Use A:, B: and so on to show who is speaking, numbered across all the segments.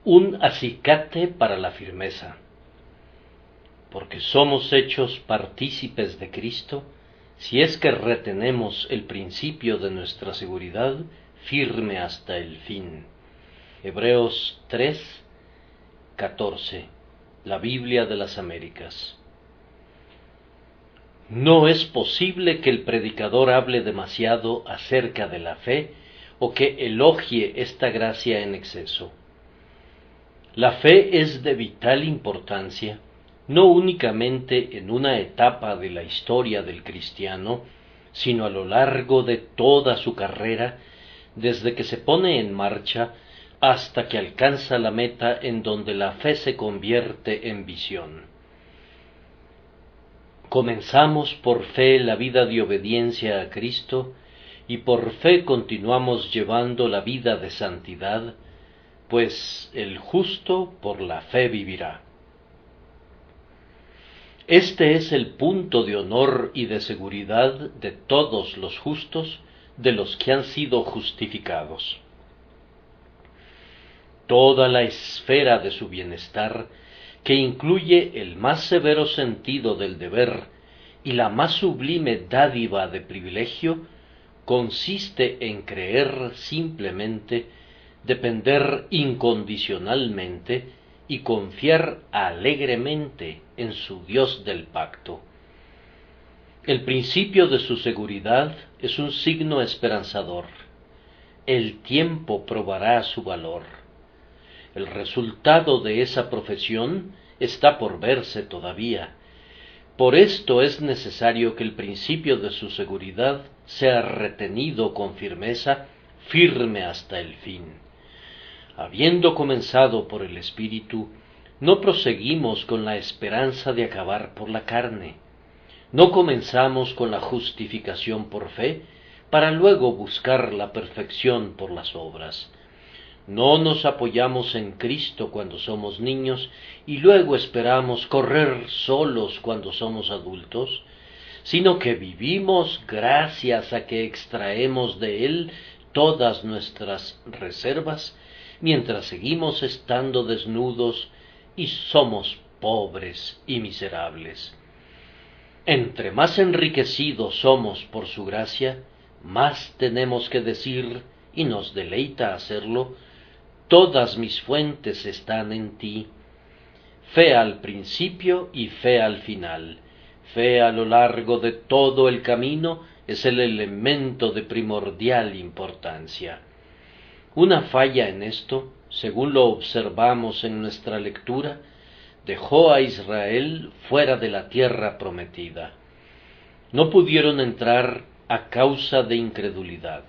A: Un acicate para la firmeza. Porque somos hechos partícipes de Cristo, si es que retenemos el principio de nuestra seguridad firme hasta el fin. Hebreos 3:14, la Biblia de las Américas. No es posible que el predicador hable demasiado acerca de la fe o que elogie esta gracia en exceso. La fe es de vital importancia, no únicamente en una etapa de la historia del cristiano, sino a lo largo de toda su carrera, desde que se pone en marcha hasta que alcanza la meta en donde la fe se convierte en visión. Comenzamos por fe la vida de obediencia a Cristo y por fe continuamos llevando la vida de santidad, pues el justo por la fe vivirá. Este es el punto de honor y de seguridad de todos los justos, de los que han sido justificados. Toda la esfera de su bienestar, que incluye el más severo sentido del deber y la más sublime dádiva de privilegio, consiste en creer simplemente, depender incondicionalmente y confiar alegremente en su Dios del pacto. El principio de su seguridad es un signo esperanzador. El tiempo probará su valor. El resultado de esa profesión está por verse todavía. Por esto es necesario que el principio de su seguridad sea retenido con firmeza, firme hasta el fin. Habiendo comenzado por el Espíritu, no proseguimos con la esperanza de acabar por la carne. No comenzamos con la justificación por fe, para luego buscar la perfección por las obras. No nos apoyamos en Cristo cuando somos niños y luego esperamos correr solos cuando somos adultos, sino que vivimos gracias a que extraemos de Él todas nuestras reservas, mientras seguimos estando desnudos y somos pobres y miserables. Entre más enriquecidos somos por su gracia, más tenemos que decir, y nos deleita hacerlo: todas mis fuentes están en ti. Fe al principio y fe al final. Fe a lo largo de todo el camino es el elemento de primordial importancia. Una falla en esto, según lo observamos en nuestra lectura, dejó a Israel fuera de la tierra prometida. No pudieron entrar a causa de incredulidad.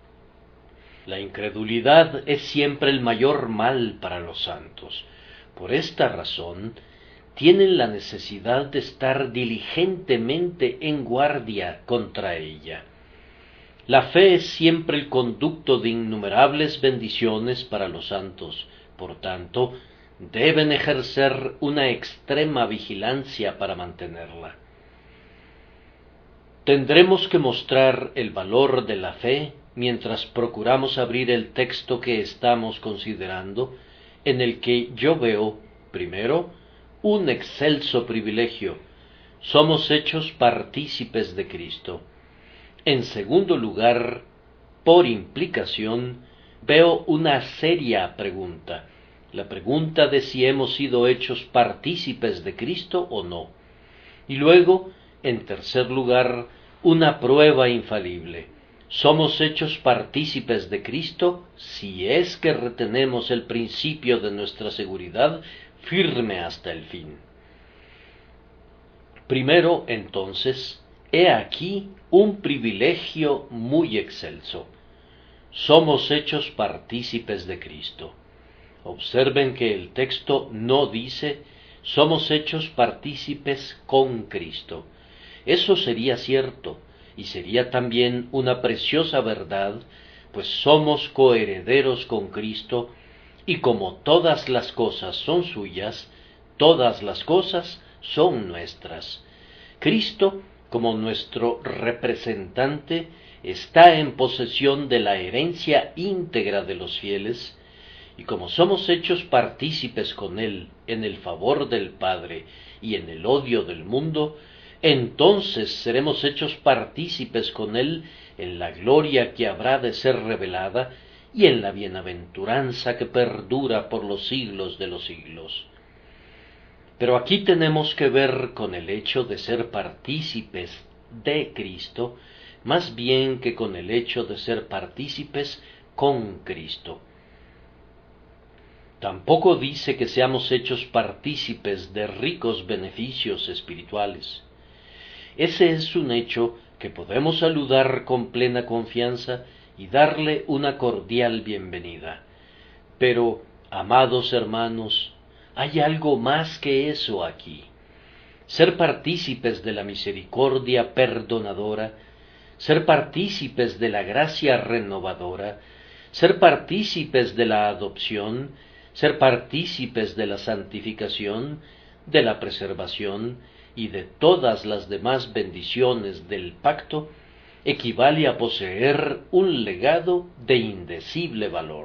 A: La incredulidad es siempre el mayor mal para los santos. Por esta razón, tienen la necesidad de estar diligentemente en guardia contra ella. La fe es siempre el conducto de innumerables bendiciones para los santos, por tanto, deben ejercer una extrema vigilancia para mantenerla. Tendremos que mostrar el valor de la fe mientras procuramos abrir el texto que estamos considerando, en el que yo veo, primero, un excelso privilegio: somos hechos partícipes de Cristo. En segundo lugar, por implicación, veo una seria pregunta, la pregunta de si hemos sido hechos partícipes de Cristo o no. Y luego, en tercer lugar, una prueba infalible: somos hechos partícipes de Cristo si es que retenemos el principio de nuestra seguridad firme hasta el fin. Primero, entonces, he aquí un privilegio muy excelso: somos hechos partícipes de Cristo. Observen que el texto no dice somos hechos partícipes con Cristo. Eso sería cierto, y sería también una preciosa verdad, pues somos coherederos con Cristo, y como todas las cosas son suyas, todas las cosas son nuestras. Cristo, como nuestro representante, está en posesión de la herencia íntegra de los fieles, y como somos hechos partícipes con Él en el favor del Padre y en el odio del mundo, entonces seremos hechos partícipes con Él en la gloria que habrá de ser revelada y en la bienaventuranza que perdura por los siglos de los siglos. Pero aquí tenemos que ver con el hecho de ser partícipes de Cristo, más bien que con el hecho de ser partícipes con Cristo. Tampoco dice que seamos hechos partícipes de ricos beneficios espirituales. Ese es un hecho que podemos saludar con plena confianza y darle una cordial bienvenida. Pero, amados hermanos, hay algo más que eso aquí. Ser partícipes de la misericordia perdonadora, ser partícipes de la gracia renovadora, ser partícipes de la adopción, ser partícipes de la santificación, de la preservación y de todas las demás bendiciones del pacto, equivale a poseer un legado de indecible valor.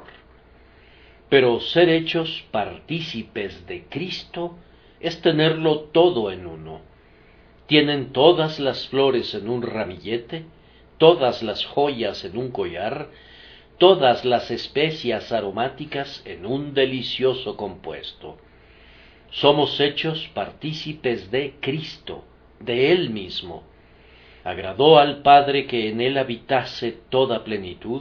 A: Pero ser hechos partícipes de Cristo es tenerlo todo en uno. Tienen todas las flores en un ramillete, todas las joyas en un collar, todas las especias aromáticas en un delicioso compuesto. Somos hechos partícipes de Cristo, de Él mismo. Agradó al Padre que en Él habitase toda plenitud,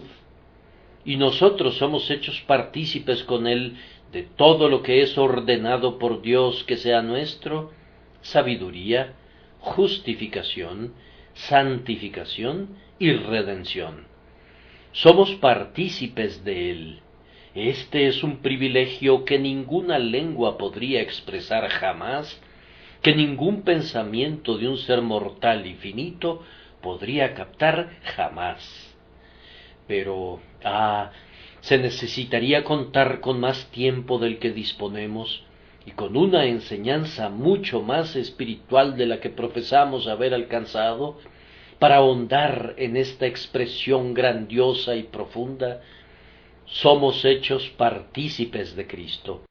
A: y nosotros somos hechos partícipes con Él de todo lo que es ordenado por Dios que sea nuestro: sabiduría, justificación, santificación y redención. Somos partícipes de Él. Este es un privilegio que ninguna lengua podría expresar jamás, que ningún pensamiento de un ser mortal y finito podría captar jamás. Pero, se necesitaría contar con más tiempo del que disponemos y con una enseñanza mucho más espiritual de la que profesamos haber alcanzado para ahondar en esta expresión grandiosa y profunda: somos hechos partícipes de Cristo.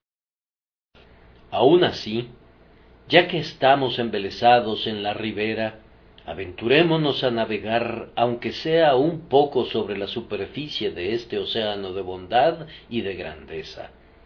A: Aun así, ya que estamos embelesados en la ribera, aventurémonos a navegar, aunque sea un poco sobre la superficie de este océano de bondad y de grandeza.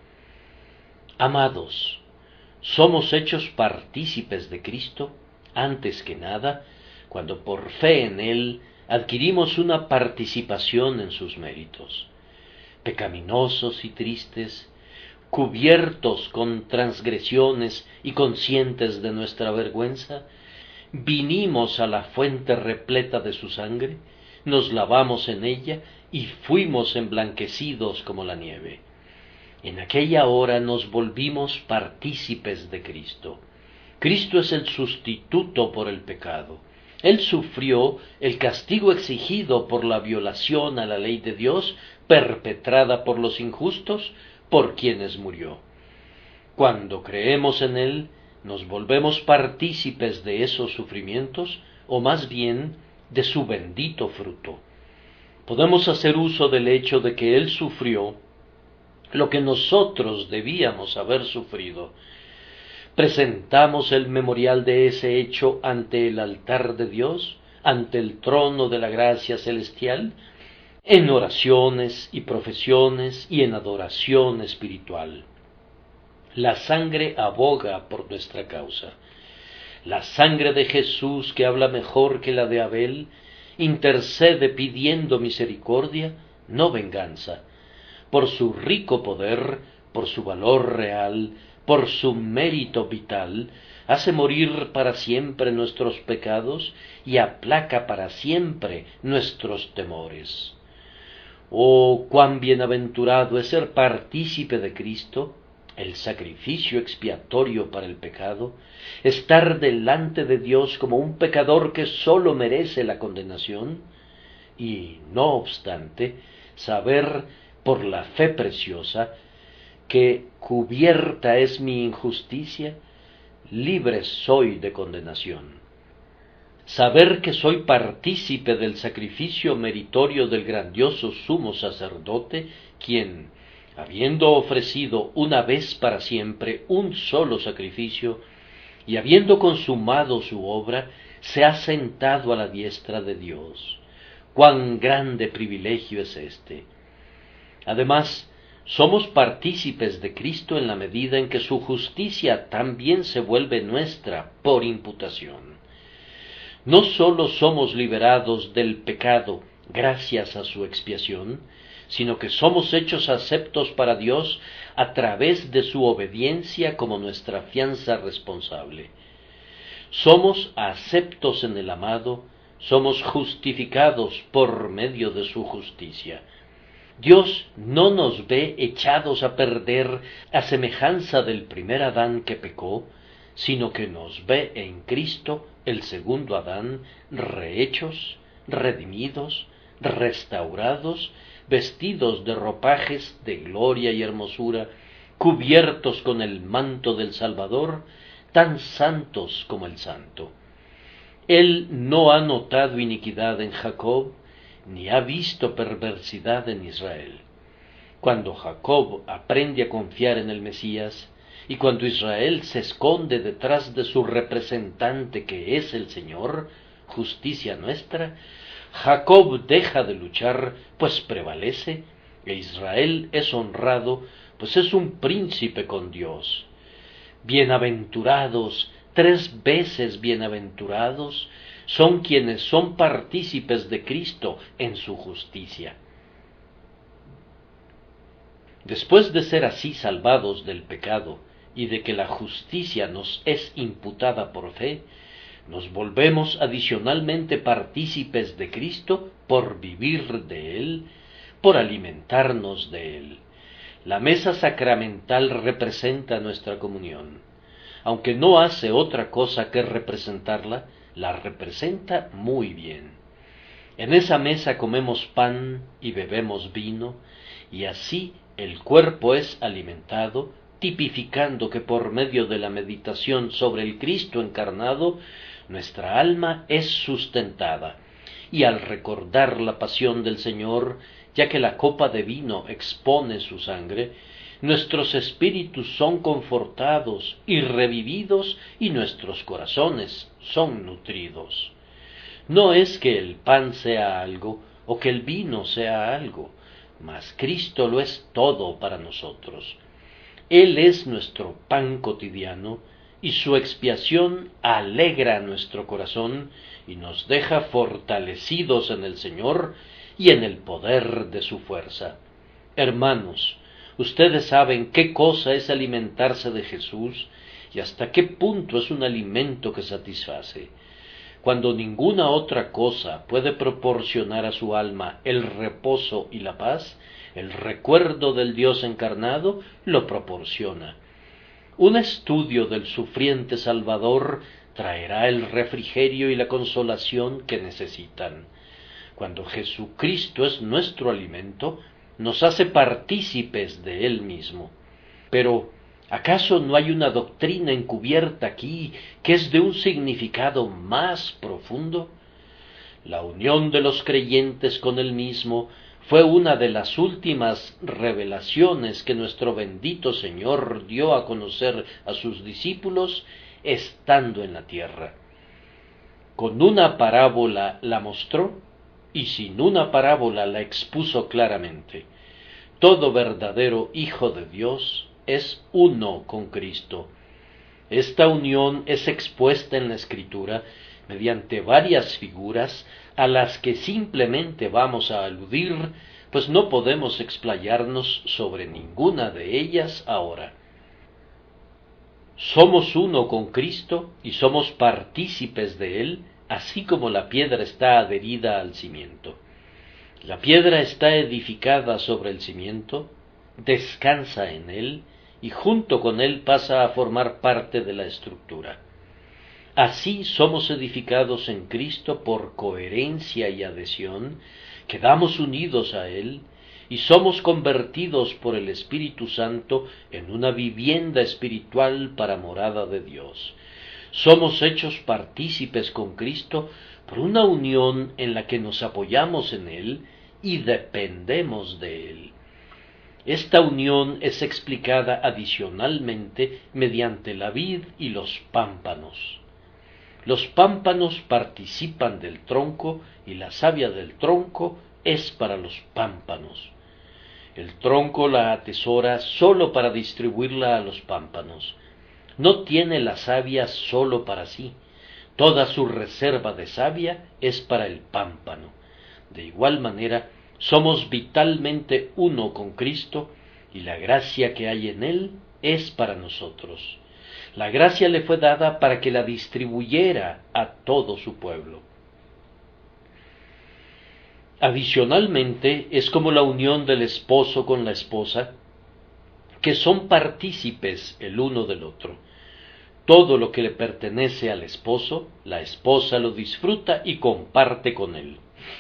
A: Amados, somos hechos partícipes de Cristo, antes que nada, cuando por fe en Él adquirimos una participación en sus méritos. Pecaminosos y tristes, cubiertos con transgresiones y conscientes de nuestra vergüenza, vinimos a la fuente repleta de su sangre, nos lavamos en ella y fuimos emblanquecidos como la nieve. En aquella hora nos volvimos partícipes de Cristo. Cristo es el sustituto por el pecado. Él sufrió el castigo exigido por la violación a la ley de Dios perpetrada por los injustos, por quienes murió. Cuando creemos en Él, nos volvemos partícipes de esos sufrimientos, o más bien de su bendito fruto. Podemos hacer uso del hecho de que Él sufrió lo que nosotros debíamos haber sufrido. Presentamos el memorial de ese hecho ante el altar de Dios, ante el trono de la gracia celestial, en oraciones y profesiones y en adoración espiritual. La sangre aboga por nuestra causa. La sangre de Jesús, que habla mejor que la de Abel, intercede pidiendo misericordia, no venganza. Por su rico poder, por su valor real, por su mérito vital, hace morir para siempre nuestros pecados y aplaca para siempre nuestros temores. Oh, cuán bienaventurado es ser partícipe de Cristo, el sacrificio expiatorio para el pecado, estar delante de Dios como un pecador que sólo merece la condenación, y, no obstante, saber por la fe preciosa que cubierta es mi injusticia, libre soy de condenación. Saber que soy partícipe del sacrificio meritorio del grandioso sumo sacerdote, quien, habiendo ofrecido una vez para siempre un solo sacrificio, y habiendo consumado su obra, se ha sentado a la diestra de Dios. ¡Cuán grande privilegio es este! Además, somos partícipes de Cristo en la medida en que su justicia también se vuelve nuestra por imputación. No sólo somos liberados del pecado gracias a su expiación, sino que somos hechos aceptos para Dios a través de su obediencia como nuestra fianza responsable. Somos aceptos en el amado, somos justificados por medio de su justicia. Dios no nos ve echados a perder a semejanza del primer Adán que pecó, sino que nos ve en Cristo, el segundo Adán, rehechos, redimidos, restaurados, vestidos de ropajes de gloria y hermosura, cubiertos con el manto del Salvador, tan santos como el santo. Él no ha notado iniquidad en Jacob, ni ha visto perversidad en Israel. Cuando Jacob aprende a confiar en el Mesías, y cuando Israel se esconde detrás de su representante que es el Señor, justicia nuestra, Jacob deja de luchar, pues prevalece, e Israel es honrado, pues es un príncipe con Dios. Bienaventurados, 3 veces bienaventurados, son quienes son partícipes de Cristo en su justicia. Después de ser así salvados del pecado y de que la justicia nos es imputada por fe, nos volvemos adicionalmente partícipes de Cristo por vivir de Él, por alimentarnos de Él. La mesa sacramental representa nuestra comunión. Aunque no hace otra cosa que representarla, la representa muy bien. En esa mesa comemos pan y bebemos vino, y así el cuerpo es alimentado, tipificando que por medio de la meditación sobre el Cristo encarnado, nuestra alma es sustentada, y al recordar la pasión del Señor, ya que la copa de vino expone su sangre, nuestros espíritus son confortados y revividos, y nuestros corazones son nutridos. No es que el pan sea algo, o que el vino sea algo, mas Cristo lo es todo para nosotros. Él es nuestro pan cotidiano, y su expiación alegra nuestro corazón, y nos deja fortalecidos en el Señor y en el poder de su fuerza. Hermanos, ustedes saben qué cosa es alimentarse de Jesús, y hasta qué punto es un alimento que satisface. Cuando ninguna otra cosa puede proporcionar a su alma el reposo y la paz, el recuerdo del Dios encarnado lo proporciona. Un estudio del sufriente Salvador traerá el refrigerio y la consolación que necesitan. Cuando Jesucristo es nuestro alimento, nos hace partícipes de Él mismo. Pero, ¿acaso no hay una doctrina encubierta aquí que es de un significado más profundo? La unión de los creyentes con Él mismo fue una de las últimas revelaciones que nuestro bendito Señor dio a conocer a sus discípulos estando en la tierra. Con una parábola la mostró, y sin una parábola la expuso claramente. Todo verdadero Hijo de Dios es uno con Cristo. Esta unión es expuesta en la Escritura mediante varias figuras a las que simplemente vamos a aludir, pues no podemos explayarnos sobre ninguna de ellas ahora. Somos uno con Cristo y somos partícipes de Él, así como la piedra está adherida al cimiento. La piedra está edificada sobre el cimiento, descansa en él, y junto con él pasa a formar parte de la estructura. Así somos edificados en Cristo por coherencia y adhesión, quedamos unidos a Él, y somos convertidos por el Espíritu Santo en una vivienda espiritual para morada de Dios. Somos hechos partícipes con Cristo por una unión en la que nos apoyamos en Él y dependemos de Él. Esta unión es explicada adicionalmente mediante la vid y los pámpanos. Los pámpanos participan del tronco y la savia del tronco es para los pámpanos. El tronco la atesora sólo para distribuirla a los pámpanos. No tiene la savia sólo para sí. Toda su reserva de savia es para el pámpano. De igual manera, somos vitalmente uno con Cristo y la gracia que hay en Él es para nosotros. La gracia le fue dada para que la distribuyera a todo su pueblo. Adicionalmente, es como la unión del esposo con la esposa, que son partícipes el uno del otro. Todo lo que le pertenece al esposo, la esposa lo disfruta y comparte con él.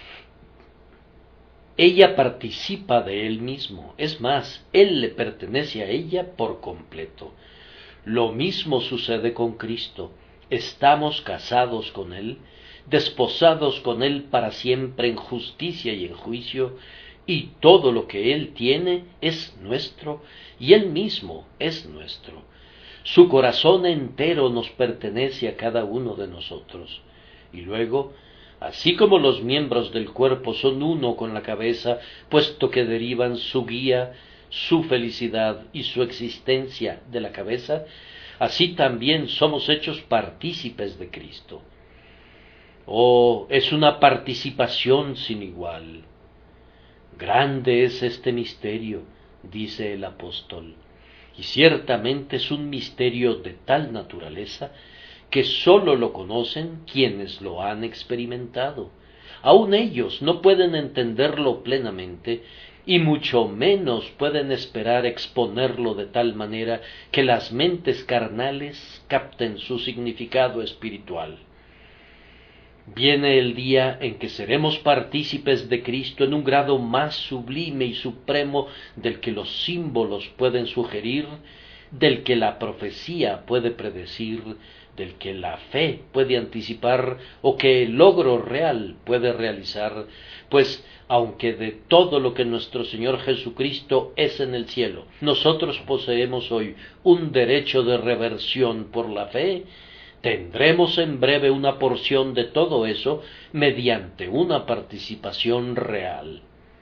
A: Ella participa de él mismo, es más, él le pertenece a ella por completo. Lo mismo sucede con Cristo. Estamos casados con él, desposados con él para siempre en justicia y en juicio, y todo lo que él tiene es nuestro, y él mismo es nuestro. Su corazón entero nos pertenece a cada uno de nosotros. Y luego, así como los miembros del cuerpo son uno con la cabeza, puesto que derivan su guía, su felicidad y su existencia de la cabeza, así también somos hechos partícipes de Cristo. Oh, es una participación sin igual. Grande es este misterio, dice el apóstol, y ciertamente es un misterio de tal naturaleza que sólo lo conocen quienes lo han experimentado. Aun ellos no pueden entenderlo plenamente, y mucho menos pueden esperar exponerlo de tal manera que las mentes carnales capten su significado espiritual. Viene el día en que seremos partícipes de Cristo en un grado más sublime y supremo del que los símbolos pueden sugerir, del que la profecía puede predecir, del que la fe puede anticipar o que el logro real puede realizar, pues aunque de todo lo que nuestro Señor Jesucristo es en el cielo, nosotros poseemos hoy un derecho de reversión por la fe, tendremos en breve una porción de todo eso mediante una participación real.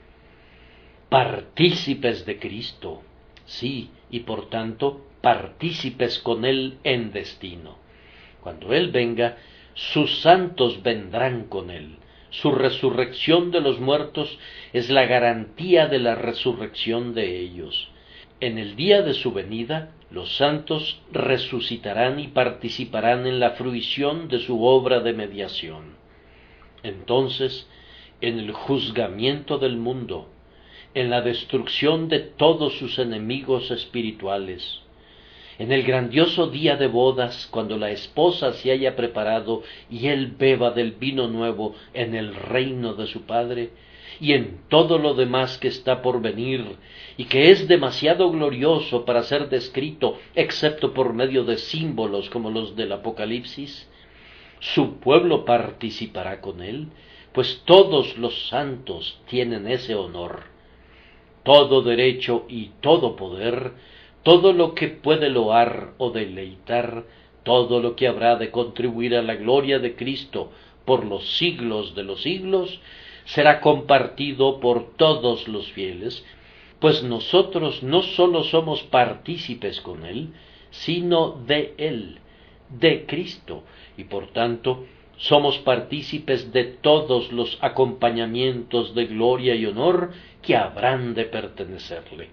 A: Partícipes de Cristo, sí, y por tanto partícipes con Él en destino. Cuando Él venga, sus santos vendrán con Él. Su resurrección de los muertos es la garantía de la resurrección de ellos. En el día de su venida, los santos resucitarán y participarán en la fruición de su obra de mediación. Entonces, en el juzgamiento del mundo, en la destrucción de todos sus enemigos espirituales, en el grandioso día de bodas, cuando la esposa se haya preparado y él beba del vino nuevo en el reino de su Padre, y en todo lo demás que está por venir, y que es demasiado glorioso para ser descrito, excepto por medio de símbolos como los del Apocalipsis, su pueblo participará con él, pues todos los santos tienen ese honor. Todo derecho y todo poder, todo lo que puede loar o deleitar, todo lo que habrá de contribuir a la gloria de Cristo por los siglos de los siglos, será compartido por todos los fieles, pues nosotros no sólo somos partícipes con Él, sino de Él, de Cristo, y por tanto somos partícipes de todos los acompañamientos de gloria y honor que habrán de pertenecerle.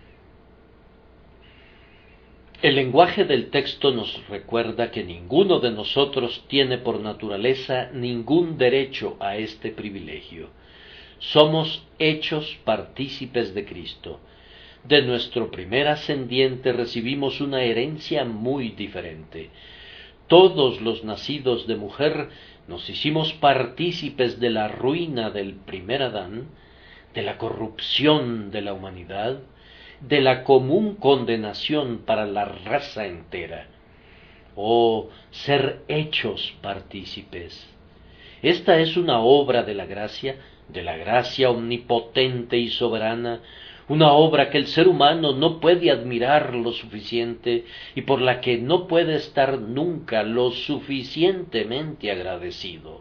A: El lenguaje del texto nos recuerda que ninguno de nosotros tiene por naturaleza ningún derecho a este privilegio. Somos hechos partícipes de Cristo. De nuestro primer ascendiente recibimos una herencia muy diferente. Todos los nacidos de mujer nos hicimos partícipes de la ruina del primer Adán, de la corrupción de la humanidad, de la común condenación para la raza entera. Oh, ser hechos partícipes. Esta es una obra de la gracia omnipotente y soberana, una obra que el ser humano no puede admirar lo suficiente y por la que no puede estar nunca lo suficientemente agradecido.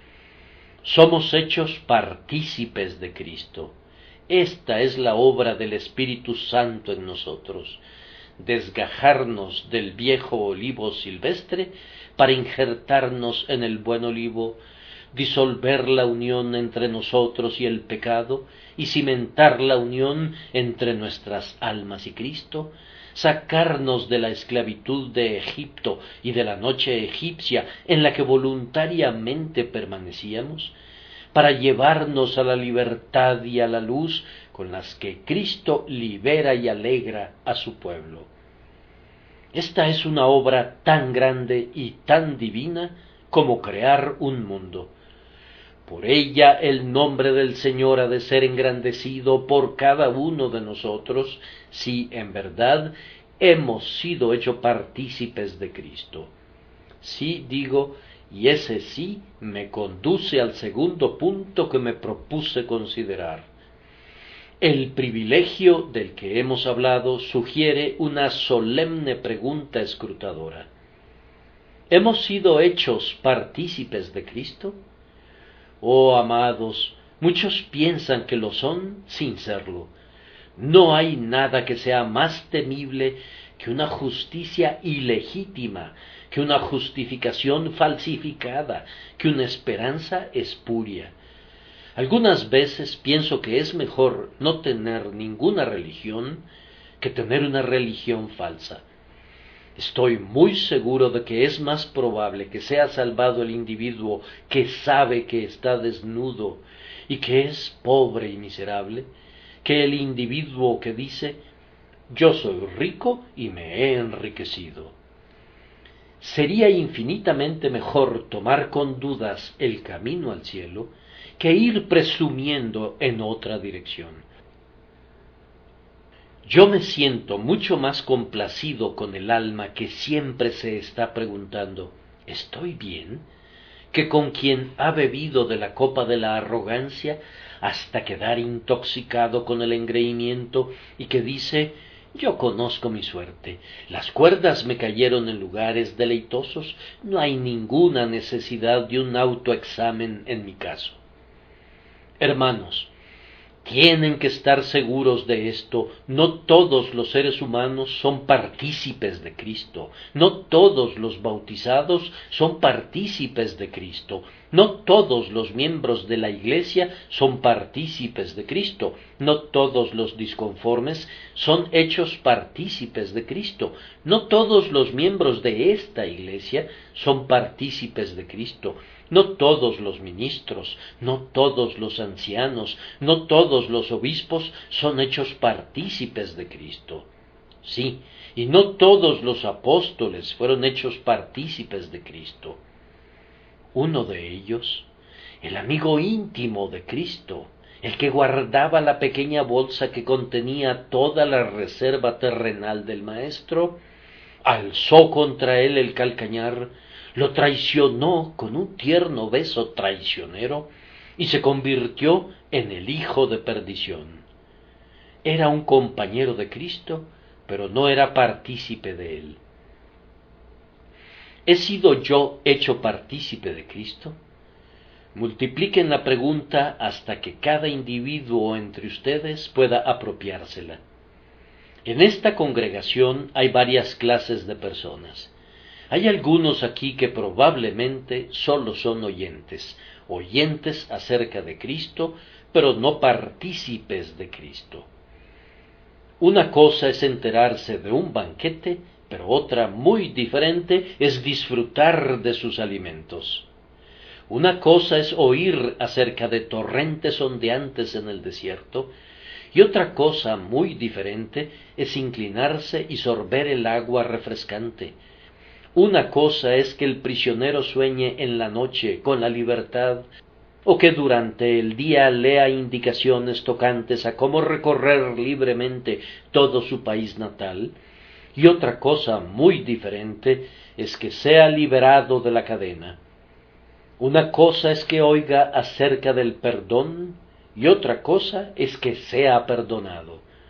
A: Somos hechos partícipes de Cristo. Esta es la obra del Espíritu Santo en nosotros, desgajarnos del viejo olivo silvestre para injertarnos en el buen olivo, disolver la unión entre nosotros y el pecado, y cimentar la unión entre nuestras almas y Cristo, sacarnos de la esclavitud de Egipto y de la noche egipcia en la que voluntariamente permanecíamos, para llevarnos a la libertad y a la luz con las que Cristo libera y alegra a su pueblo. Esta es una obra tan grande y tan divina como crear un mundo. Por ella el nombre del Señor ha de ser engrandecido por cada uno de nosotros, si en verdad hemos sido hechos partícipes de Cristo. Sí, digo, y ese sí me conduce al segundo punto que me propuse considerar. El privilegio del que hemos hablado sugiere una solemne pregunta escrutadora. ¿Hemos sido hechos partícipes de Cristo? Oh, amados, muchos piensan que lo son sin serlo. No hay nada que sea más temible que una justicia ilegítima, que una justificación falsificada, que una esperanza espuria. Algunas veces pienso que es mejor no tener ninguna religión que tener una religión falsa. Estoy muy seguro de que es más probable que sea salvado el individuo que sabe que está desnudo y que es pobre y miserable, que el individuo que dice, yo soy rico y me he enriquecido. Sería infinitamente mejor tomar con dudas el camino al cielo que ir presumiendo en otra dirección. Yo me siento mucho más complacido con el alma que siempre se está preguntando, ¿estoy bien?, que con quien ha bebido de la copa de la arrogancia hasta quedar intoxicado con el engreimiento y que dice, yo conozco mi suerte, las cuerdas me cayeron en lugares deleitosos, no hay ninguna necesidad de un autoexamen en mi caso. Hermanos, tienen que estar seguros de esto, no todos los seres humanos son partícipes de Cristo, no todos los bautizados son partícipes de Cristo, no todos los miembros de la Iglesia son partícipes de Cristo, no todos los disconformes son hechos partícipes de Cristo, no todos los miembros de esta Iglesia son partícipes de Cristo, no todos los ministros, no todos los ancianos, no todos los obispos son hechos partícipes de Cristo. Sí, y no todos los apóstoles fueron hechos partícipes de Cristo. Uno de ellos, el amigo íntimo de Cristo, el que guardaba la pequeña bolsa que contenía toda la reserva terrenal del Maestro, alzó contra él el calcañar, lo traicionó con un tierno beso traicionero y se convirtió en el hijo de perdición. Era un compañero de Cristo, pero no era partícipe de él. ¿He sido yo hecho partícipe de Cristo? Multipliquen la pregunta hasta que cada individuo entre ustedes pueda apropiársela. En esta congregación hay varias clases de personas. Hay algunos aquí que probablemente solo son oyentes acerca de Cristo, pero no partícipes de Cristo. Una cosa es enterarse de un banquete, pero otra muy diferente es disfrutar de sus alimentos. Una cosa es oír acerca de torrentes ondeantes en el desierto, y otra cosa muy diferente es inclinarse y sorber el agua refrescante. Una cosa es que el prisionero sueñe en la noche con la libertad, o que durante el día lea indicaciones tocantes a cómo recorrer libremente todo su país natal, y otra cosa muy diferente es que sea liberado de la cadena. Una cosa es que oiga acerca del perdón, y otra cosa es que sea perdonado.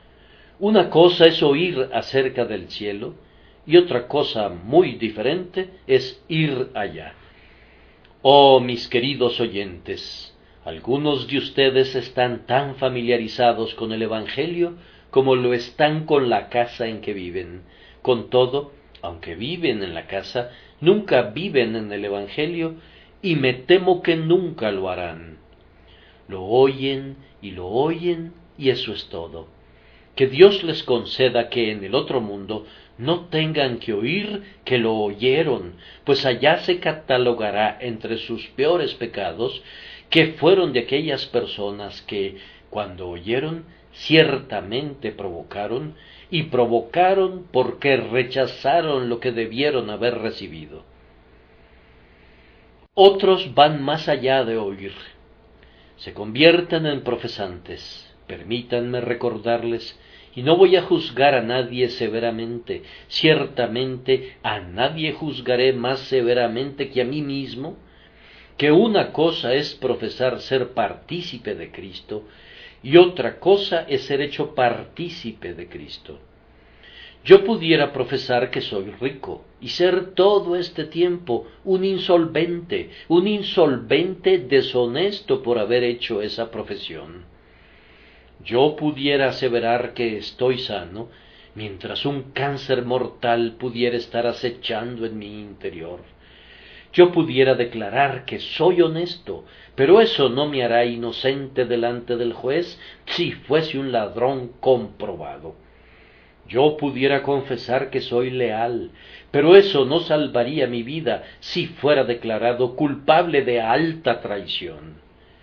A: Una cosa es oír acerca del cielo y otra cosa muy diferente es ir allá. Oh, mis queridos oyentes, algunos de ustedes están tan familiarizados con el Evangelio como lo están con la casa en que viven. Con todo, aunque viven en la casa, nunca viven en el Evangelio y me temo que nunca lo harán. Lo oyen y eso es todo. Que Dios les conceda que en el otro mundo no tengan que oír que lo oyeron, pues allá se catalogará entre sus peores pecados que fueron de aquellas personas que, cuando oyeron, ciertamente provocaron, y provocaron porque rechazaron lo que debieron haber recibido. Otros van más allá de oír. Se convierten en profesantes. Permítanme recordarles, y no voy a juzgar a nadie severamente, ciertamente a nadie juzgaré más severamente que a mí mismo, que una cosa es profesar ser partícipe de Cristo, y otra cosa es ser hecho partícipe de Cristo. Yo pudiera profesar que soy rico y ser todo este tiempo un insolvente deshonesto por haber hecho esa profesión. Yo pudiera aseverar que estoy sano, mientras un cáncer mortal pudiera estar acechando en mi interior. Yo pudiera declarar que soy honesto, pero eso no me hará inocente delante del juez si fuese un ladrón comprobado. Yo pudiera confesar que soy leal, pero eso no salvaría mi vida si fuera declarado culpable de alta traición.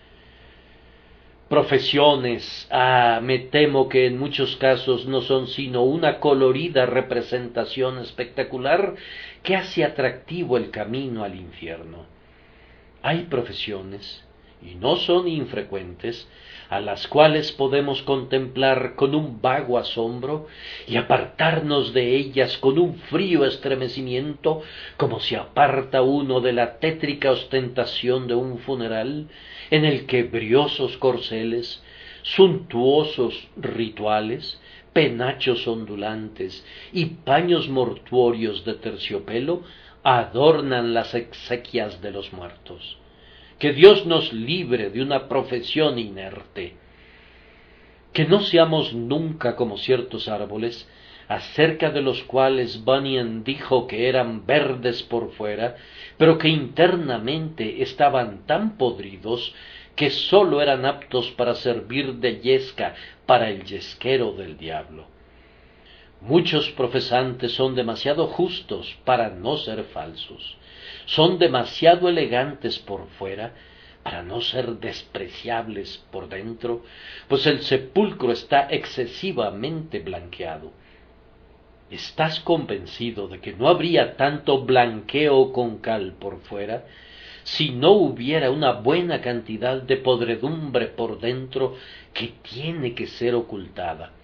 A: Profesiones, me temo que en muchos casos no son sino una colorida representación espectacular que hace atractivo el camino al infierno. Hay profesiones, y no son infrecuentes, a las cuales podemos contemplar con un vago asombro y apartarnos de ellas con un frío estremecimiento, como se aparta uno de la tétrica ostentación de un funeral, en el que briosos corceles, suntuosos rituales, penachos ondulantes y paños mortuorios de terciopelo adornan las exequias de los muertos. Que Dios nos libre de una profesión inerte. Que no seamos nunca como ciertos árboles, acerca de los cuales Bunyan dijo que eran verdes por fuera, pero que internamente estaban tan podridos que sólo eran aptos para servir de yesca para el yesquero del diablo. Muchos profesantes son demasiado justos para no ser falsos. Son demasiado elegantes por fuera para no ser despreciables por dentro, pues el sepulcro está excesivamente blanqueado. ¿Estás convencido de que no habría tanto blanqueo con cal por fuera si no hubiera una buena cantidad de podredumbre por dentro que tiene que ser ocultada?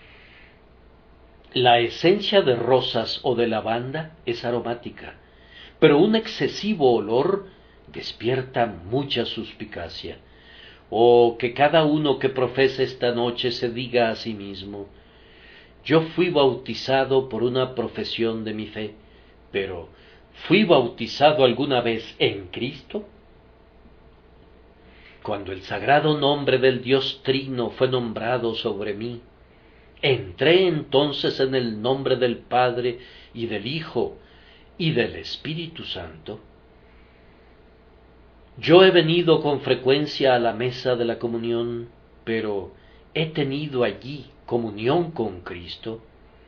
A: La esencia de rosas o de lavanda es aromática, pero un excesivo olor despierta mucha suspicacia. Oh, que cada uno que profese esta noche se diga a sí mismo: yo fui bautizado por una profesión de mi fe, pero ¿fui bautizado alguna vez en Cristo? Cuando el sagrado nombre del Dios Trino fue nombrado sobre mí, ¿entré entonces en el nombre del Padre y del Hijo y del Espíritu Santo? Yo he venido con frecuencia a la mesa de la comunión, pero ¿he tenido allí comunión con Cristo?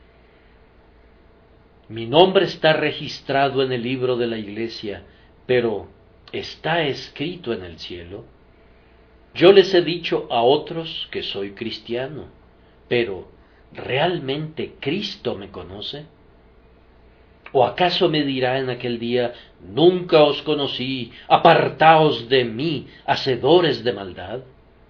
A: Mi nombre está registrado en el libro de la Iglesia, pero ¿está escrito en el cielo? Yo les he dicho a otros que soy cristiano, pero ¿realmente Cristo me conoce? ¿O acaso me dirá en aquel día: nunca os conocí, apartaos de mí, hacedores de maldad?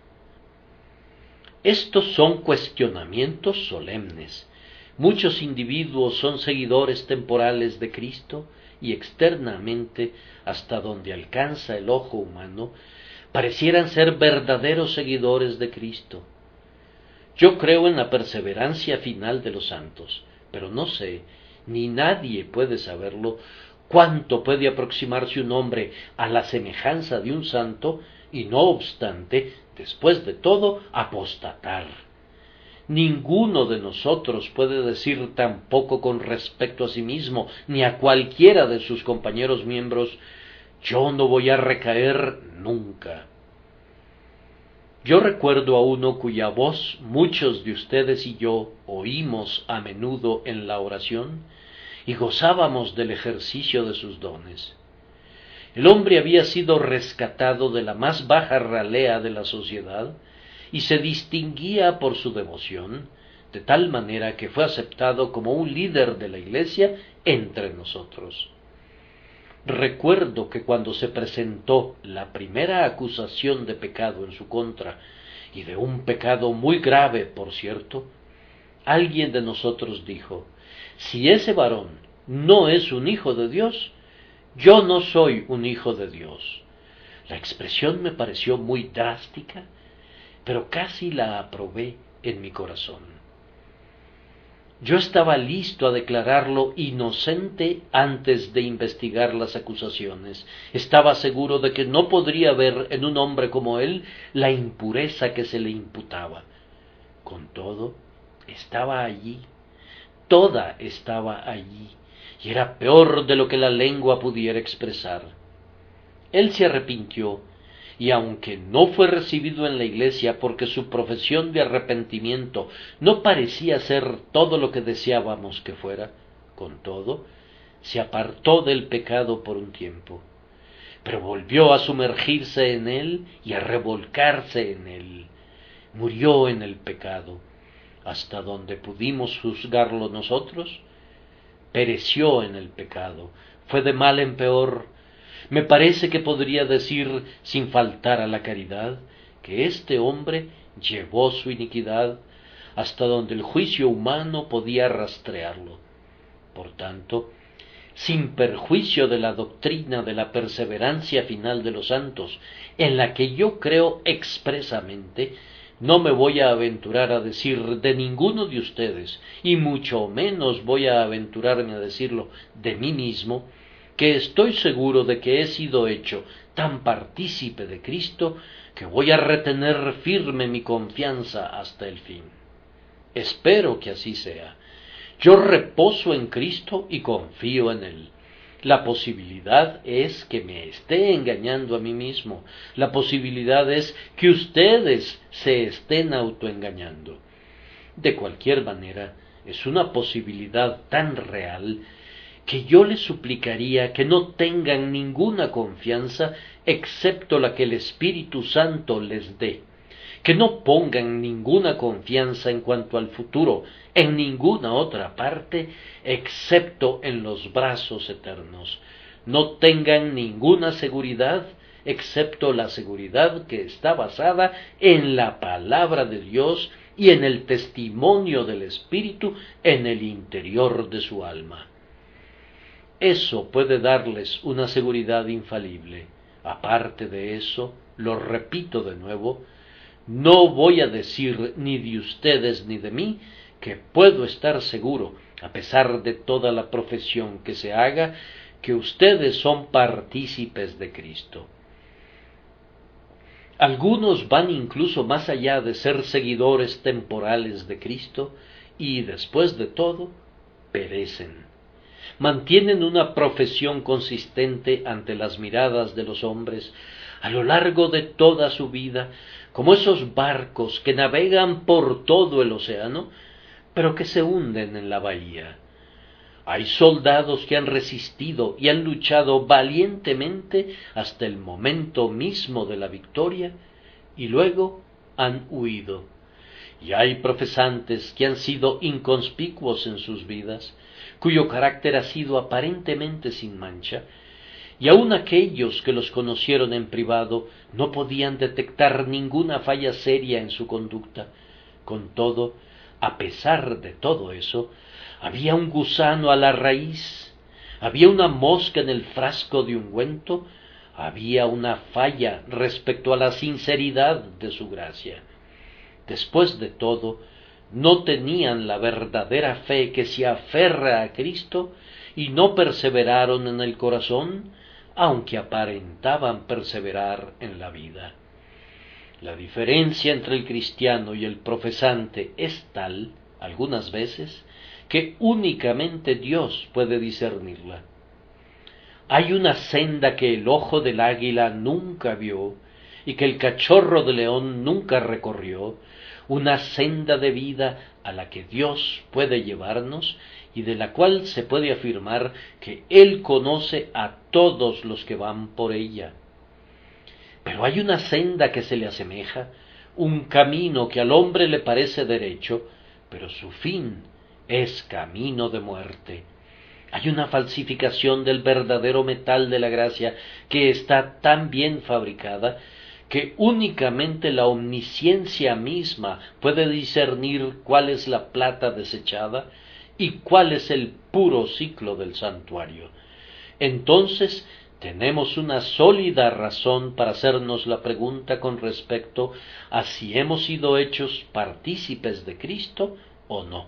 A: Estos son cuestionamientos solemnes. Muchos individuos son seguidores temporales de Cristo y externamente, hasta donde alcanza el ojo humano, parecieran ser verdaderos seguidores de Cristo. Yo creo en la perseverancia final de los santos, pero no sé, ni nadie puede saberlo, cuánto puede aproximarse un hombre a la semejanza de un santo y no obstante, después de todo, apostatar. Ninguno de nosotros puede decir tampoco con respecto a sí mismo, ni a cualquiera de sus compañeros miembros, yo no voy a recaer nunca. Yo recuerdo a uno cuya voz muchos de ustedes y yo oímos a menudo en la oración y gozábamos del ejercicio de sus dones. El hombre había sido rescatado de la más baja ralea de la sociedad y se distinguía por su devoción, de tal manera que fue aceptado como un líder de la Iglesia entre nosotros. Recuerdo que cuando se presentó la primera acusación de pecado en su contra, y de un pecado muy grave, por cierto, alguien de nosotros dijo, si ese varón no es un hijo de Dios, yo no soy un hijo de Dios. La expresión me pareció muy drástica, pero casi la aprobé en mi corazón. Yo estaba listo a declararlo inocente antes de investigar las acusaciones. Estaba seguro de que no podría ver en un hombre como él la impureza que se le imputaba. Con todo, estaba allí, toda estaba allí, y era peor de lo que la lengua pudiera expresar. Él se arrepintió, y aunque no fue recibido en la iglesia porque su profesión de arrepentimiento no parecía ser todo lo que deseábamos que fuera, con todo, se apartó del pecado por un tiempo, pero volvió a sumergirse en él y a revolcarse en él. Murió en el pecado, hasta donde pudimos juzgarlo nosotros, pereció en el pecado, fue de mal en peor. Me parece que podría decir, sin faltar a la caridad, que este hombre llevó su iniquidad hasta donde el juicio humano podía rastrearlo. Por tanto, sin perjuicio de la doctrina de la perseverancia final de los santos, en la que yo creo expresamente, no me voy a aventurar a decir de ninguno de ustedes, y mucho menos voy a aventurarme a decirlo de mí mismo, que estoy seguro de que he sido hecho tan partícipe de Cristo que voy a retener firme mi confianza hasta el fin. Espero que así sea. Yo reposo en Cristo y confío en Él. La posibilidad es que me esté engañando a mí mismo. La posibilidad es que ustedes se estén autoengañando. De cualquier manera, es una posibilidad tan real que yo les suplicaría que no tengan ninguna confianza excepto la que el Espíritu Santo les dé, que no pongan ninguna confianza en cuanto al futuro, en ninguna otra parte, excepto en los brazos eternos, no tengan ninguna seguridad, excepto la seguridad que está basada en la palabra de Dios y en el testimonio del Espíritu en el interior de su alma. Eso puede darles una seguridad infalible. Aparte de eso, lo repito de nuevo, no voy a decir ni de ustedes ni de mí que puedo estar seguro, a pesar de toda la profesión que se haga, que ustedes son partícipes de Cristo. Algunos van incluso más allá de ser seguidores temporales de Cristo y, después de todo, perecen. Mantienen una profesión consistente ante las miradas de los hombres a lo largo de toda su vida, como esos barcos que navegan por todo el océano, pero que se hunden en la bahía. Hay soldados que han resistido y han luchado valientemente hasta el momento mismo de la victoria y luego han huido. Y hay profesantes que han sido inconspicuos en sus vidas, cuyo carácter ha sido aparentemente sin mancha, y aun aquellos que los conocieron en privado no podían detectar ninguna falla seria en su conducta. Con todo, a pesar de todo eso, había un gusano a la raíz, había una mosca en el frasco de ungüento, había una falla respecto a la sinceridad de su gracia. Después de todo, no tenían la verdadera fe que se aferra a Cristo y no perseveraron en el corazón, aunque aparentaban perseverar en la vida. La diferencia entre el cristiano y el profesante es tal, algunas veces, que únicamente Dios puede discernirla. Hay una senda que el ojo del águila nunca vio y que el cachorro de león nunca recorrió, una senda de vida a la que Dios puede llevarnos y de la cual se puede afirmar que Él conoce a todos los que van por ella. Pero hay una senda que se le asemeja, un camino que al hombre le parece derecho, pero su fin es camino de muerte. Hay una falsificación del verdadero metal de la gracia que está tan bien fabricada que únicamente la omnisciencia misma puede discernir cuál es la plata desechada y cuál es el puro ciclo del santuario. Entonces tenemos una sólida razón para hacernos la pregunta con respecto a si hemos sido hechos partícipes de Cristo o no.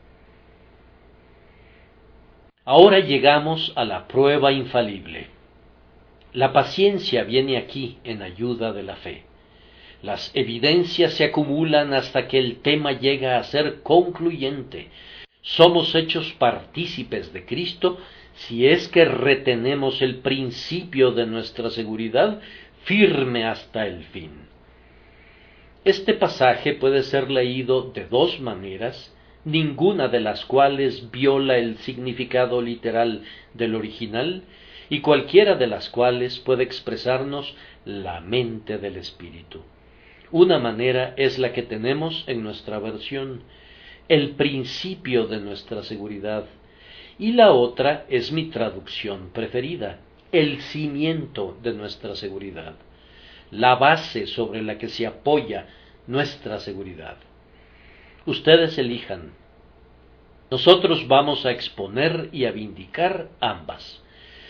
A: Ahora llegamos a la prueba infalible. La paciencia viene aquí en ayuda de la fe. Las evidencias se acumulan hasta que el tema llega a ser concluyente. Somos hechos partícipes de Cristo si es que retenemos el principio de nuestra seguridad firme hasta el fin. Este pasaje puede ser leído de dos maneras, ninguna de las cuales viola el significado literal del original y cualquiera de las cuales puede expresarnos la mente del Espíritu. Una manera es la que tenemos en nuestra versión, el principio de nuestra seguridad, y la otra es mi traducción preferida, el cimiento de nuestra seguridad, la base sobre la que se apoya nuestra seguridad. Ustedes elijan. Nosotros vamos a exponer y a vindicar ambas.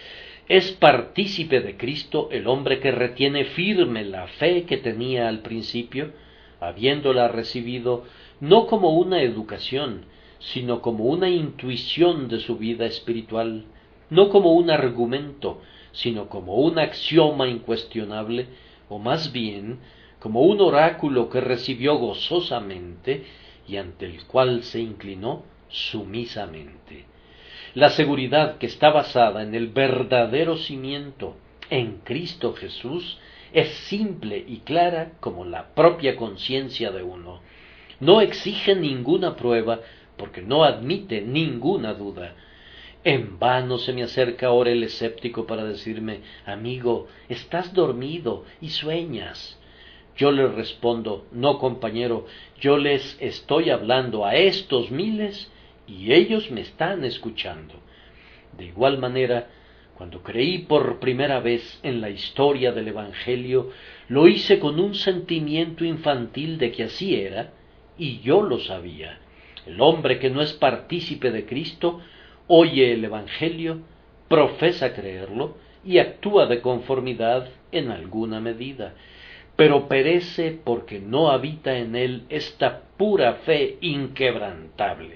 A: Es partícipe de Cristo el hombre que retiene firme la fe que tenía al principio, habiéndola recibido no como una educación, sino como una intuición de su vida espiritual, no como un argumento, sino como un axioma incuestionable, o más bien como un oráculo que recibió gozosamente y ante el cual se inclinó sumisamente. La seguridad que está basada en el verdadero cimiento, en Cristo Jesús, es simple y clara como la propia conciencia de uno. No exige ninguna prueba porque no admite ninguna duda. En vano se me acerca ahora el escéptico para decirme: amigo, estás dormido y sueñas. Yo le respondo: no, compañero, yo les estoy hablando a estos miles y ellos me están escuchando. De igual manera, cuando creí por primera vez en la historia del Evangelio, lo hice con un sentimiento infantil de que así era, y yo lo sabía. El hombre que no es partícipe de Cristo oye el Evangelio, profesa creerlo y actúa de conformidad en alguna medida, pero perece porque no habita en él esta pura fe inquebrantable.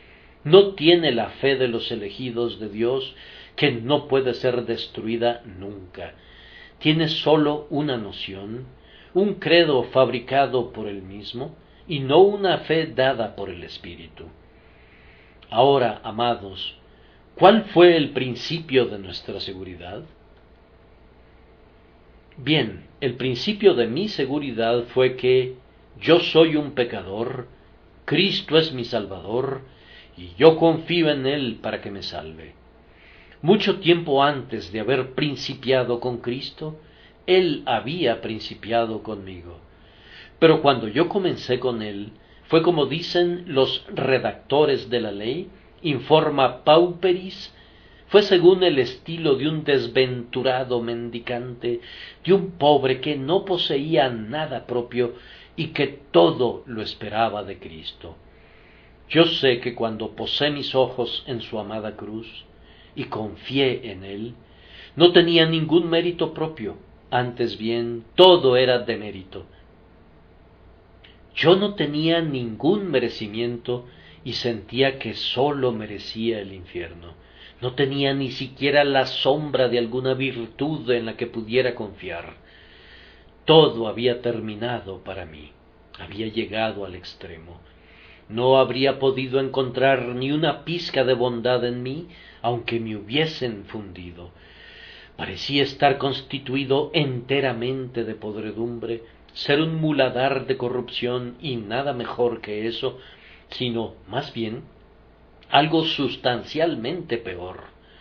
A: No tiene la fe de los elegidos de Dios, que no puede ser destruida nunca. Tiene sólo una noción, un credo fabricado por él mismo, y no una fe dada por el Espíritu. Ahora, amados, ¿cuál fue el principio de nuestra seguridad? Bien, el principio de mi seguridad fue que yo soy un pecador, Cristo es mi Salvador, y yo confío en Él para que me salve. Mucho tiempo antes de haber principiado con Cristo, Él había principiado conmigo. Pero cuando yo comencé con Él, fue como dicen los redactores de la ley, in forma pauperis, fue según el estilo de un desventurado mendicante, de un pobre que no poseía nada propio y que todo lo esperaba de Cristo. Yo sé que cuando posé mis ojos en su amada cruz y confié en Él, no tenía ningún mérito propio, antes bien todo era de mérito. Yo no tenía ningún merecimiento y sentía que sólo merecía el infierno. No tenía ni siquiera la sombra de alguna virtud en la que pudiera confiar. Todo había terminado para mí. Había llegado al extremo. No habría podido encontrar ni una pizca de bondad en mí, aunque me hubiesen fundido. Parecía estar constituido enteramente de podredumbre, ser un muladar de corrupción y nada mejor que eso, sino, más bien, algo sustancialmente peor.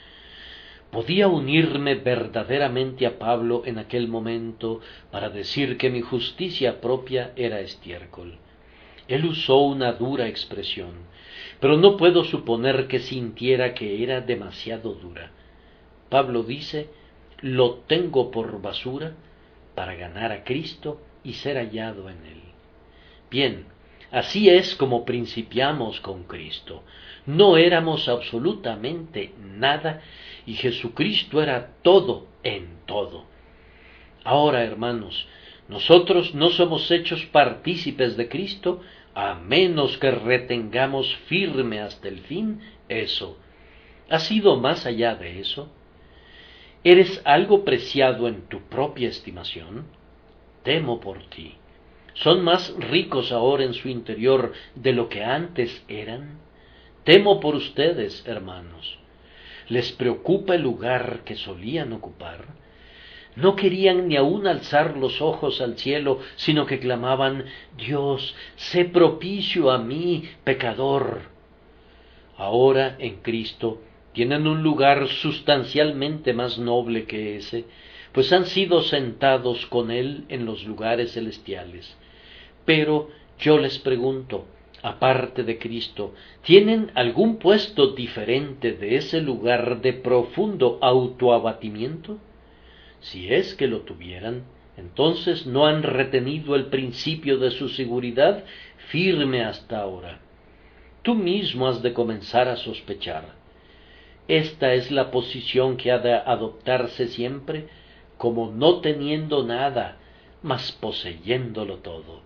A: Podía unirme verdaderamente a Pablo en aquel momento para decir que mi justicia propia era estiércol. Él usó una dura expresión, pero no puedo suponer que sintiera que era demasiado dura. Pablo dice: lo tengo por basura para ganar a Cristo y ser hallado en él. Bien, así es como principiamos con Cristo. No éramos absolutamente nada y Jesucristo era todo en todo. Ahora, hermanos, nosotros no somos hechos partícipes de Cristo a menos que retengamos firme hasta el fin eso. ¿Has ido más allá de eso? ¿Eres algo preciado en tu propia estimación? Temo por ti. ¿Son más ricos ahora en su interior de lo que antes eran? Temo por ustedes, hermanos. ¿Les preocupa el lugar que solían ocupar? No querían ni aun alzar los ojos al cielo, sino que clamaban: Dios, sé propicio a mí, pecador. Ahora, en Cristo, tienen un lugar sustancialmente más noble que ese, pues han sido sentados con Él en los lugares celestiales. Pero yo les pregunto, aparte de Cristo, ¿tienen algún puesto diferente de ese lugar de profundo autoabatimiento? Si es que lo tuvieran, entonces no han retenido el principio de su seguridad firme hasta ahora. Tú mismo has de comenzar a sospechar. Esta es la posición que ha de adoptarse siempre, como no teniendo nada, mas poseyéndolo todo.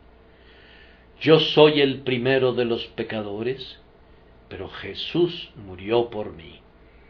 A: Yo soy el primero de los pecadores, pero Jesús murió por mí.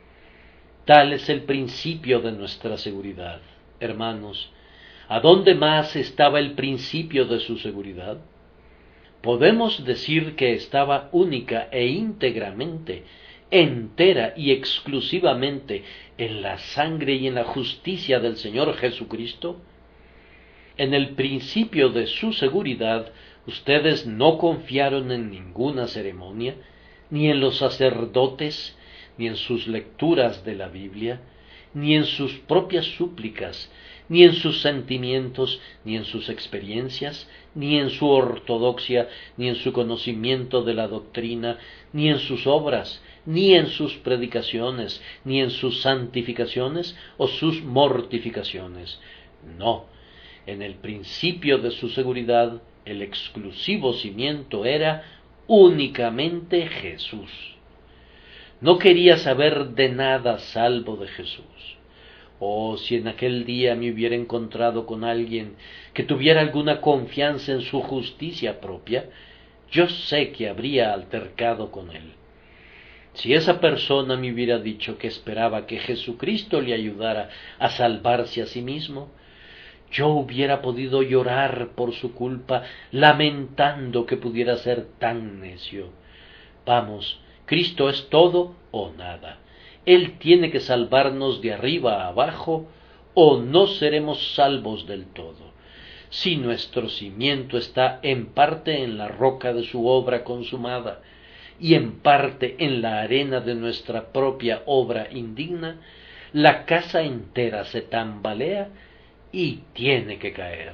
A: Tal es el principio de nuestra seguridad. Hermanos, ¿a dónde más estaba el principio de su seguridad? Podemos decir que estaba única e íntegramente, entera y exclusivamente en la sangre y en la justicia del Señor Jesucristo. En el principio de su seguridad, ustedes no confiaron en ninguna ceremonia, ni en los sacerdotes, ni en sus lecturas de la Biblia, ni en sus propias súplicas, ni en sus sentimientos, ni en sus experiencias, ni en su ortodoxia, ni en su conocimiento de la doctrina, ni en sus obras, ni en sus predicaciones, ni en sus santificaciones o sus mortificaciones. No, en el principio de su seguridad, el exclusivo cimiento era únicamente Jesús. No quería saber de nada salvo de Jesús. Oh, si en aquel día me hubiera encontrado con alguien que tuviera alguna confianza en su justicia propia, yo sé que habría altercado con él. Si esa persona me hubiera dicho que esperaba que Jesucristo le ayudara a salvarse a sí mismo, yo hubiera podido llorar por su culpa, lamentando que pudiera ser tan necio. Vamos, Cristo es todo o nada. Él tiene que salvarnos de arriba a abajo, o no seremos salvos del todo. Si nuestro cimiento está en parte en la roca de su obra consumada, y en parte en la arena de nuestra propia obra indigna, la casa entera se tambalea y tiene que caer.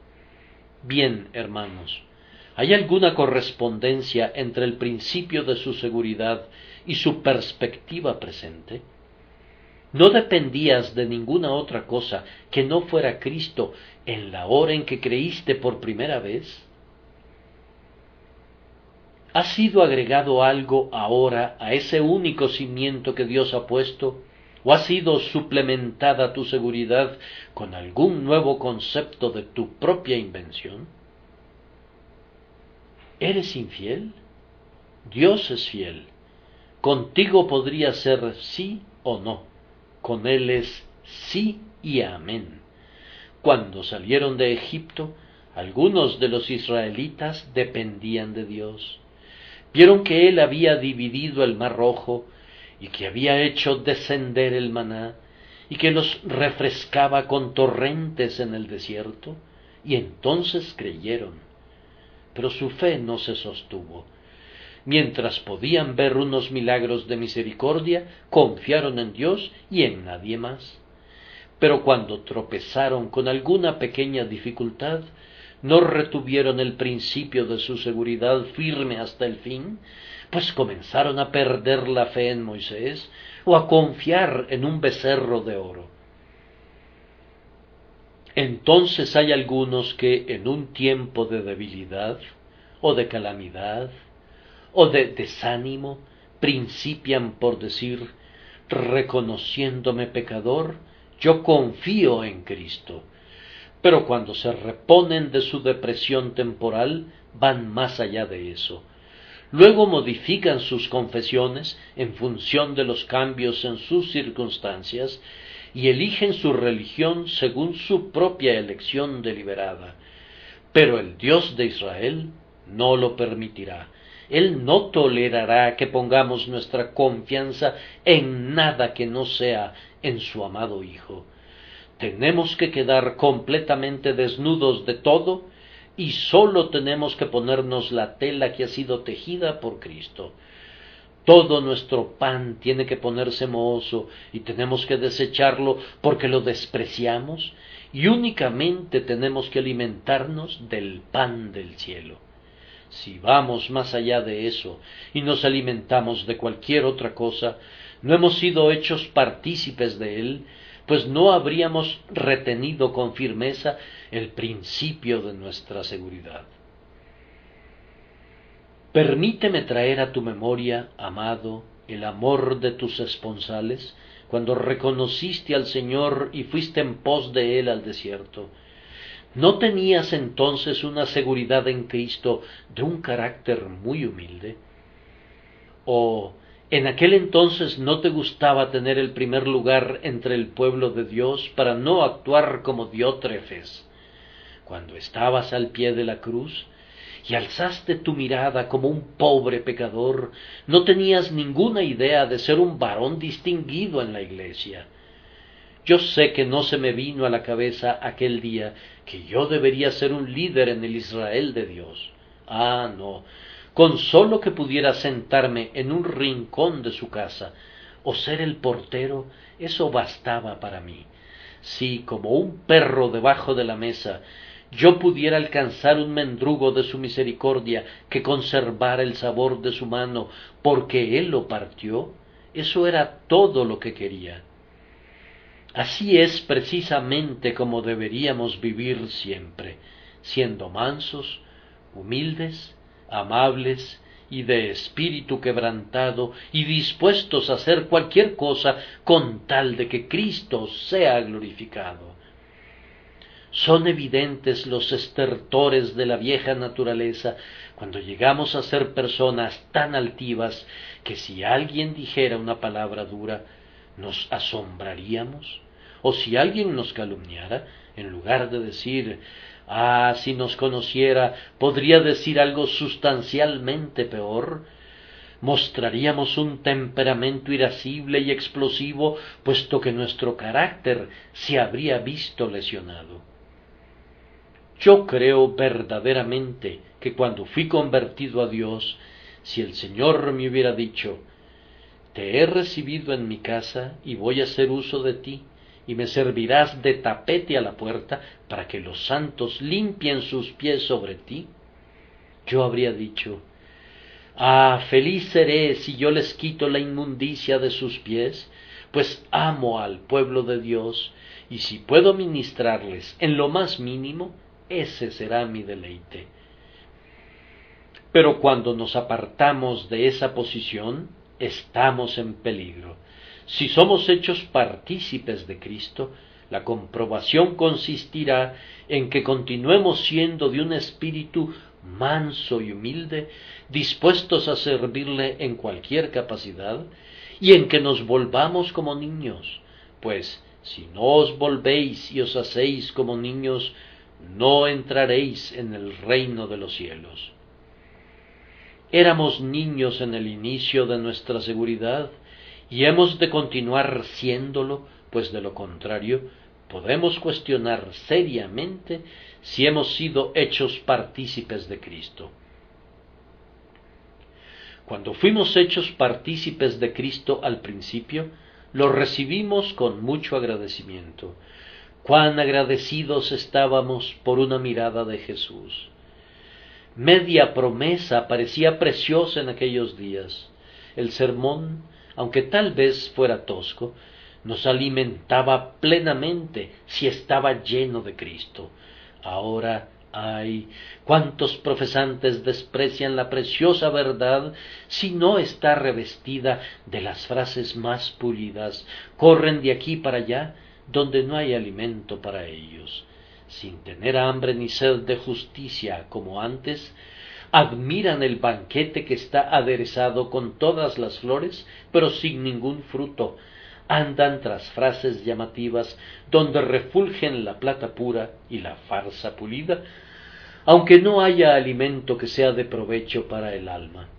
A: Bien, hermanos, ¿hay alguna correspondencia entre el principio de su seguridad y su perspectiva presente? ¿No dependías de ninguna otra cosa que no fuera Cristo en la hora en que creíste por primera vez? ¿Ha sido agregado algo ahora a ese único cimiento que Dios ha puesto? ¿O ha sido suplementada tu seguridad con algún nuevo concepto de tu propia invención? ¿Eres infiel? Dios es fiel. Contigo podría ser sí o no. Con Él es sí y amén. Cuando salieron de Egipto, algunos de los israelitas dependían de Dios. Vieron que Él había dividido el mar Rojo y que había hecho descender el maná y que los refrescaba con torrentes en el desierto, y entonces creyeron. Pero su fe no se sostuvo. Mientras podían ver unos milagros de misericordia, confiaron en Dios y en nadie más. Pero cuando tropezaron con alguna pequeña dificultad, no retuvieron el principio de su seguridad firme hasta el fin, pues comenzaron a perder la fe en Moisés o a confiar en un becerro de oro. Entonces hay algunos que en un tiempo de debilidad o de calamidad o de desánimo principian por decir, reconociéndome pecador, yo confío en Cristo. Pero cuando se reponen de su depresión temporal, van más allá de eso. Luego modifican sus confesiones en función de los cambios en sus circunstancias y eligen su religión según su propia elección deliberada. Pero el Dios de Israel no lo permitirá. Él no tolerará que pongamos nuestra confianza en nada que no sea en su amado Hijo. Tenemos que quedar completamente desnudos de todo y sólo tenemos que ponernos la tela que ha sido tejida por Cristo. Todo nuestro pan tiene que ponerse mohoso y tenemos que desecharlo porque lo despreciamos, y únicamente tenemos que alimentarnos del pan del cielo. Si vamos más allá de eso y nos alimentamos de cualquier otra cosa, no hemos sido hechos partícipes de él, pues no habríamos retenido con firmeza el principio de nuestra seguridad. Permíteme traer a tu memoria, amado, el amor de tus esponsales, cuando reconociste al Señor y fuiste en pos de Él al desierto. ¿No tenías entonces una seguridad en Cristo de un carácter muy humilde? ¿O en aquel entonces no te gustaba tener el primer lugar entre el pueblo de Dios para no actuar como Diótrefes? Cuando estabas al pie de la cruz y alzaste tu mirada como un pobre pecador, no tenías ninguna idea de ser un varón distinguido en la iglesia. Yo sé que no se me vino a la cabeza aquel día que yo debería ser un líder en el Israel de Dios. Ah, no, con solo que pudiera sentarme en un rincón de su casa o ser el portero, eso bastaba para mí. Si, como un perro debajo de la mesa, yo pudiera alcanzar un mendrugo de su misericordia que conservara el sabor de su mano porque Él lo partió, eso era todo lo que quería. Así es precisamente como deberíamos vivir siempre, siendo mansos, humildes, amables y de espíritu quebrantado y dispuestos a hacer cualquier cosa con tal de que Cristo sea glorificado. Son evidentes los estertores de la vieja naturaleza cuando llegamos a ser personas tan altivas que si alguien dijera una palabra dura, nos asombraríamos. O si alguien nos calumniara, en lugar de decir, ah, si nos conociera, podría decir algo sustancialmente peor, mostraríamos un temperamento irascible y explosivo, puesto que nuestro carácter se habría visto lesionado. Yo creo verdaderamente que cuando fui convertido a Dios, si el Señor me hubiera dicho, te he recibido en mi casa y voy a hacer uso de ti, y me servirás de tapete a la puerta para que los santos limpien sus pies sobre ti, yo habría dicho, ah, feliz seré si yo les quito la inmundicia de sus pies, pues amo al pueblo de Dios, y si puedo ministrarles en lo más mínimo, ese será mi deleite. Pero cuando nos apartamos de esa posición, estamos en peligro. Si somos hechos partícipes de Cristo, la comprobación consistirá en que continuemos siendo de un espíritu manso y humilde, dispuestos a servirle en cualquier capacidad, y en que nos volvamos como niños, pues si no os volvéis y os hacéis como niños, no entraréis en el reino de los cielos. Éramos niños en el inicio de nuestra seguridad, y hemos de continuar siéndolo, pues de lo contrario podemos cuestionar seriamente si hemos sido hechos partícipes de Cristo. Cuando fuimos hechos partícipes de Cristo al principio, lo recibimos con mucho agradecimiento. Cuán agradecidos estábamos por una mirada de Jesús. Media promesa parecía preciosa en aquellos días. El sermón, aunque tal vez fuera tosco, nos alimentaba plenamente si estaba lleno de Cristo. Ahora, ay, cuántos profesantes desprecian la preciosa verdad si no está revestida de las frases más pulidas, corren de aquí para allá, donde no hay alimento para ellos, sin tener hambre ni sed de justicia como antes, admiran el banquete que está aderezado con todas las flores, pero sin ningún fruto, andan tras frases llamativas donde refulgen la plata pura y la farsa pulida, aunque no haya alimento que sea de provecho para el alma.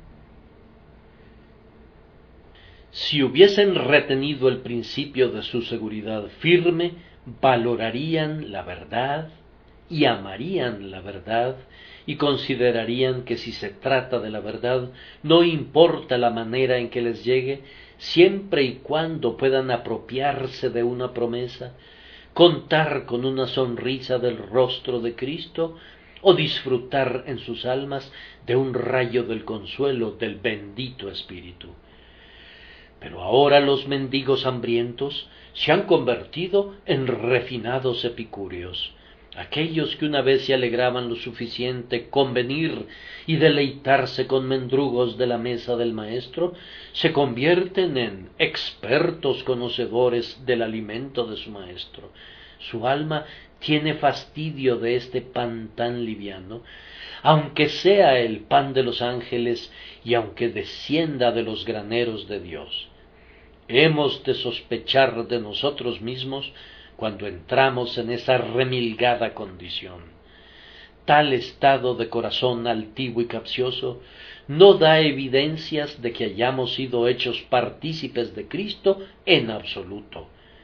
A: Si hubiesen retenido el principio de su seguridad firme, valorarían la verdad y amarían la verdad, y considerarían que si se trata de la verdad, no importa la manera en que les llegue, siempre y cuando puedan apropiarse de una promesa, contar con una sonrisa del rostro de Cristo, o disfrutar en sus almas de un rayo del consuelo del bendito Espíritu. Pero ahora los mendigos hambrientos se han convertido en refinados epicúreos. Aquellos que una vez se alegraban lo suficiente con venir y deleitarse con mendrugos de la mesa del maestro, se convierten en expertos conocedores del alimento de su maestro. Su alma tiene fastidio de este pan tan liviano, aunque sea el pan de los ángeles y aunque descienda de los graneros de Dios. Hemos de sospechar de nosotros mismos cuando entramos en esa remilgada condición. Tal estado de corazón altivo y capcioso no da evidencias de que hayamos sido hechos partícipes de Cristo en absoluto.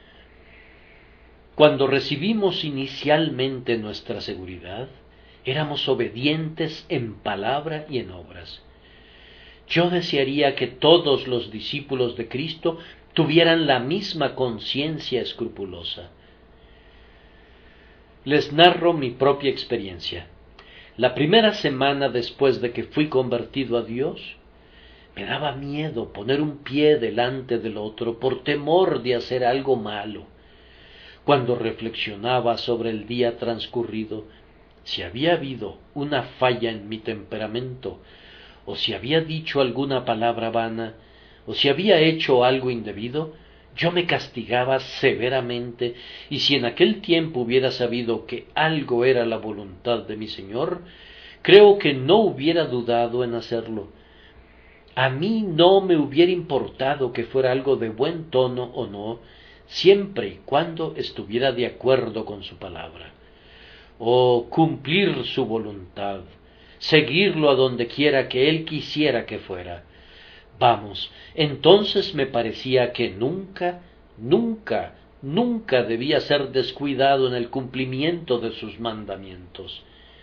A: Cuando recibimos inicialmente nuestra seguridad, éramos obedientes en palabra y en obras. Yo desearía que todos los discípulos de Cristo tuvieran la misma conciencia escrupulosa. Les narro mi propia experiencia. La primera semana después de que fui convertido a Dios, me daba miedo poner un pie delante del otro por temor de hacer algo malo. Cuando reflexionaba sobre el día transcurrido, si había habido una falla en mi temperamento, o si había dicho alguna palabra vana, o si había hecho algo indebido, yo me castigaba severamente, y si en aquel tiempo hubiera sabido que algo era la voluntad de mi Señor, creo que no hubiera dudado en hacerlo. A mí no me hubiera importado que fuera algo de buen tono o no, siempre y cuando estuviera de acuerdo con su palabra. O cumplir su voluntad, seguirlo a donde quiera que él quisiera que fuera. Vamos, entonces me parecía que nunca debía ser descuidado en el cumplimiento de sus mandamientos.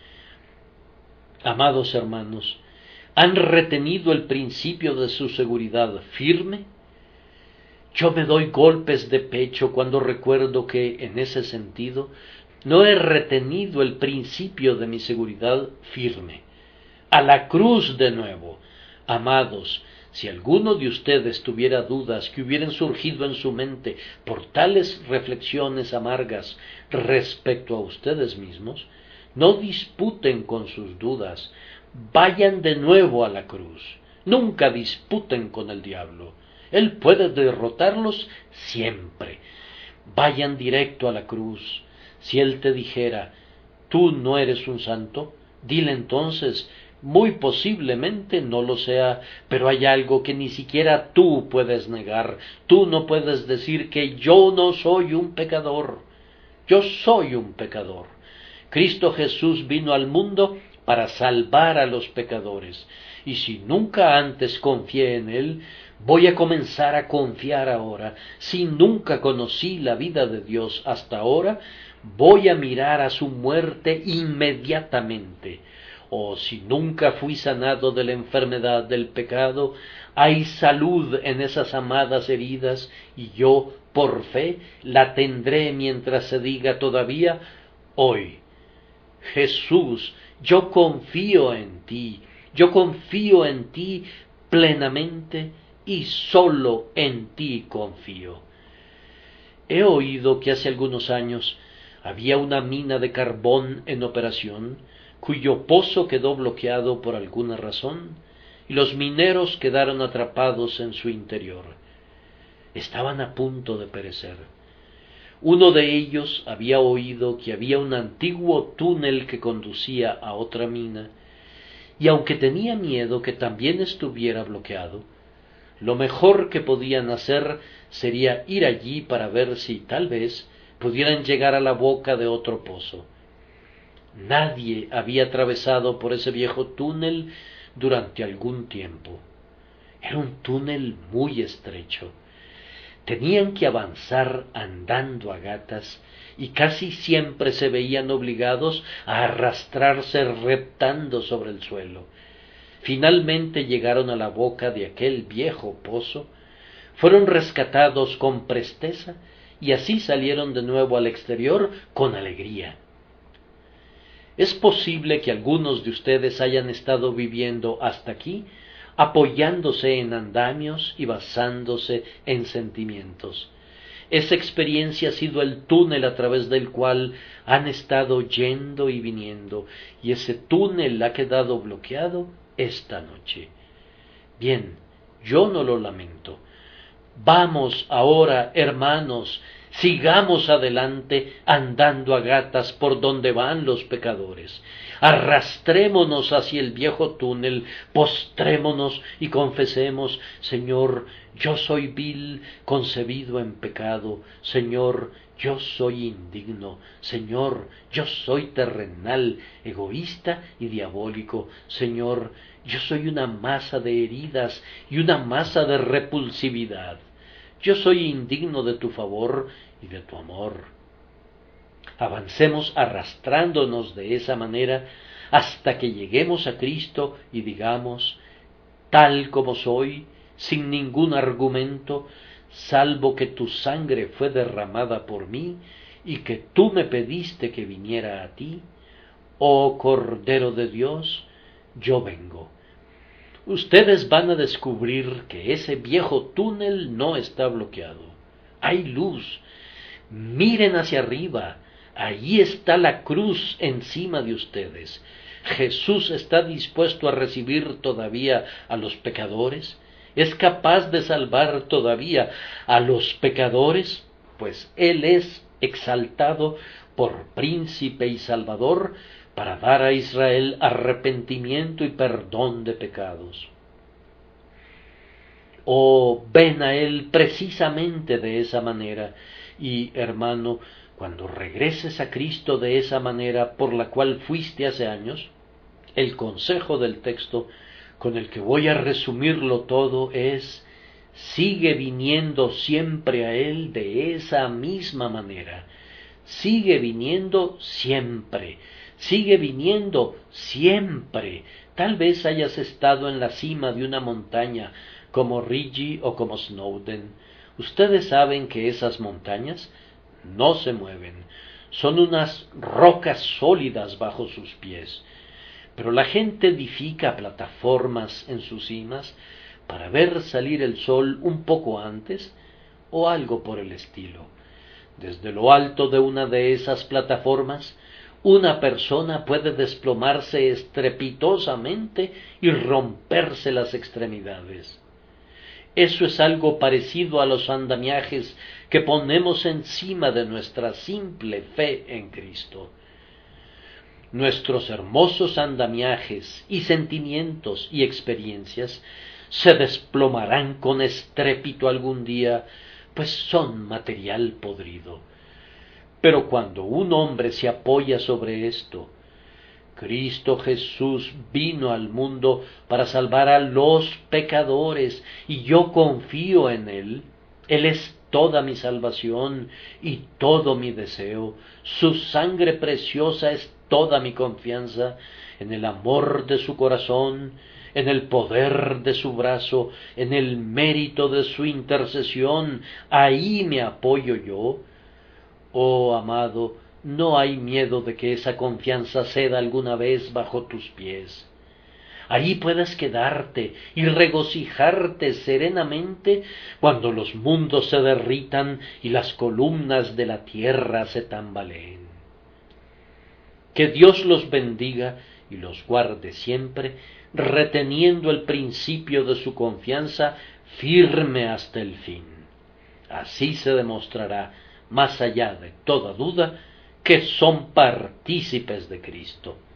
A: Amados hermanos, ¿han retenido el principio de su seguridad firme? Yo me doy golpes de pecho cuando recuerdo que, en ese sentido, no he retenido el principio de mi seguridad firme. A la cruz de nuevo. Amados, si alguno de ustedes tuviera dudas que hubieran surgido en su mente por tales reflexiones amargas respecto a ustedes mismos, no disputen con sus dudas, vayan de nuevo a la cruz. Nunca disputen con el diablo. Él puede derrotarlos siempre. Vayan directo a la cruz. Si él te dijera, tú no eres un santo, Dile entonces, muy posiblemente no lo sea, pero hay algo que ni siquiera tú puedes negar. Tú no puedes decir que yo no soy un pecador. Yo soy un pecador. Cristo Jesús vino al mundo para salvar a los pecadores. Y si nunca antes confié en Él, voy a comenzar a confiar ahora. Si nunca conocí la vida de Dios hasta ahora, voy a mirar a su muerte inmediatamente. O si nunca fui sanado de la enfermedad del pecado, hay salud en esas amadas heridas, y yo, por fe, la tendré mientras se diga todavía hoy: Jesús, yo confío en ti plenamente, y sólo en ti confío. He oído que hace algunos años había una mina de carbón en operación, cuyo pozo quedó bloqueado por alguna razón, y los mineros quedaron atrapados en su interior. Estaban a punto de perecer. Uno de ellos había oído que había un antiguo túnel que conducía a otra mina, y aunque tenía miedo que también estuviera bloqueado, lo mejor que podían hacer sería ir allí para ver si tal vez pudieran llegar a la boca de otro pozo. Nadie había atravesado por ese viejo túnel durante algún tiempo. Era un túnel muy estrecho. Tenían que avanzar andando a gatas, y casi siempre se veían obligados a arrastrarse reptando sobre el suelo. Finalmente llegaron a la boca de aquel viejo pozo, fueron rescatados con presteza, y así salieron de nuevo al exterior con alegría. Es posible que algunos de ustedes hayan estado viviendo hasta aquí apoyándose en andamios y basándose en sentimientos. Esa experiencia ha sido el túnel a través del cual han estado yendo y viniendo, y ese túnel ha quedado bloqueado esta noche. Bien, yo no lo lamento. Vamos ahora, hermanos, sigamos adelante andando a gatas por donde van los pecadores. Arrastrémonos hacia el viejo túnel, postrémonos y confesemos: Señor, yo soy vil, concebido en pecado. Señor, yo soy indigno. Señor, yo soy terrenal, egoísta y diabólico. Señor, yo soy una masa de heridas y una masa de repulsividad. Yo soy indigno de tu favor y de tu amor. Avancemos arrastrándonos de esa manera hasta que lleguemos a Cristo y digamos: tal como soy, sin ningún argumento, salvo que tu sangre fue derramada por mí y que tú me pediste que viniera a ti, oh Cordero de Dios, yo vengo. Ustedes van a descubrir que ese viejo túnel no está bloqueado. Hay luz. Miren hacia arriba. Allí está la cruz encima de ustedes. Jesús está dispuesto a recibir todavía a los pecadores. ¿Es capaz de salvar todavía a los pecadores? Pues Él es exaltado por príncipe y salvador para dar a Israel arrepentimiento y perdón de pecados. Oh, ven a Él precisamente de esa manera, y, hermano, cuando regreses a Cristo de esa manera por la cual fuiste hace años, el consejo del texto con el que voy a resumirlo todo es: sigue viniendo siempre a Él de esa misma manera. Sigue viniendo siempre. Sigue viniendo siempre. Tal vez hayas estado en la cima de una montaña, como Rigi o como Snowden. Ustedes saben que esas montañas no se mueven. Son unas rocas sólidas bajo sus pies. Pero la gente edifica plataformas en sus cimas para ver salir el sol un poco antes o algo por el estilo. Desde lo alto de una de esas plataformas, una persona puede desplomarse estrepitosamente y romperse las extremidades. Eso es algo parecido a los andamiajes que ponemos encima de nuestra simple fe en Cristo. nuestros hermosos andamiajes y sentimientos y experiencias se desplomarán con estrépito algún día, pues son material podrido. Pero cuando un hombre se apoya sobre esto, Cristo Jesús vino al mundo para salvar a los pecadores, y yo confío en Él. Él es toda mi salvación y todo mi deseo. Su sangre preciosa es toda mi confianza, en el amor de su corazón, en el poder de su brazo, en el mérito de su intercesión. Ahí me apoyo yo. Oh amado, no hay miedo de que esa confianza ceda alguna vez bajo tus pies. Ahí puedes quedarte y regocijarte serenamente cuando los mundos se derritan y las columnas de la tierra se tambaleen. Que Dios los bendiga y los guarde siempre, reteniendo el principio de su confianza firme hasta el fin. Así se demostrará, más allá de toda duda, que son partícipes de Cristo.